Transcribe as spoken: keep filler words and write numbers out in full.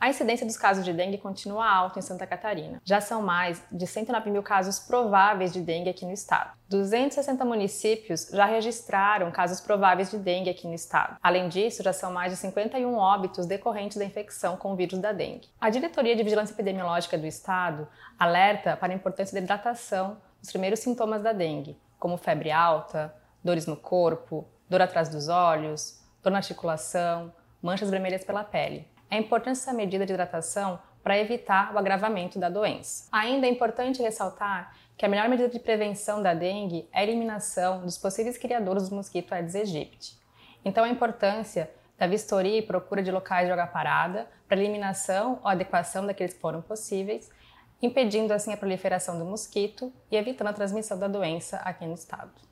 A incidência dos casos de dengue continua alta em Santa Catarina. Já são mais de cento e nove mil casos prováveis de dengue aqui no estado. duzentos e sessenta municípios já registraram casos prováveis de dengue aqui no estado. Além disso, já são mais de cinquenta e um óbitos decorrentes da infecção com o vírus da dengue. A Diretoria de Vigilância Epidemiológica do estado alerta para a importância da hidratação nos primeiros sintomas da dengue, como febre alta, dores no corpo, dor atrás dos olhos, dor na articulação, manchas vermelhas pela pele. É importante essa medida de hidratação para evitar o agravamento da doença. Ainda é importante ressaltar que a melhor medida de prevenção da dengue é a eliminação dos possíveis criadores do mosquito Aedes aegypti. Então, a importância da vistoria e procura de locais de água parada para eliminação ou adequação daqueles que foram possíveis, impedindo assim a proliferação do mosquito e evitando a transmissão da doença aqui no estado.